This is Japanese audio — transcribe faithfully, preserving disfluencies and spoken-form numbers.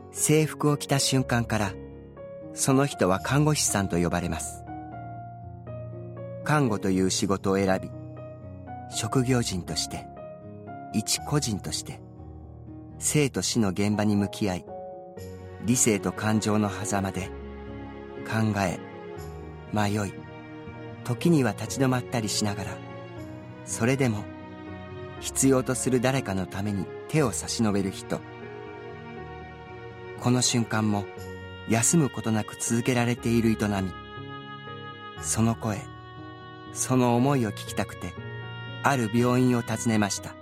制服を着た瞬間からその人は看護師さんと呼ばれます。看護という仕事を選び、職業人として一個人として生と死の現場に向き合い、理性と感情の狭間で考え迷い、時には立ち止まったりしながら、それでも必要とする誰かのために手を差し伸べる人。この瞬間も休むことなく続けられている営み。その声、その思いを聞きたくて、ある病院を訪ねました。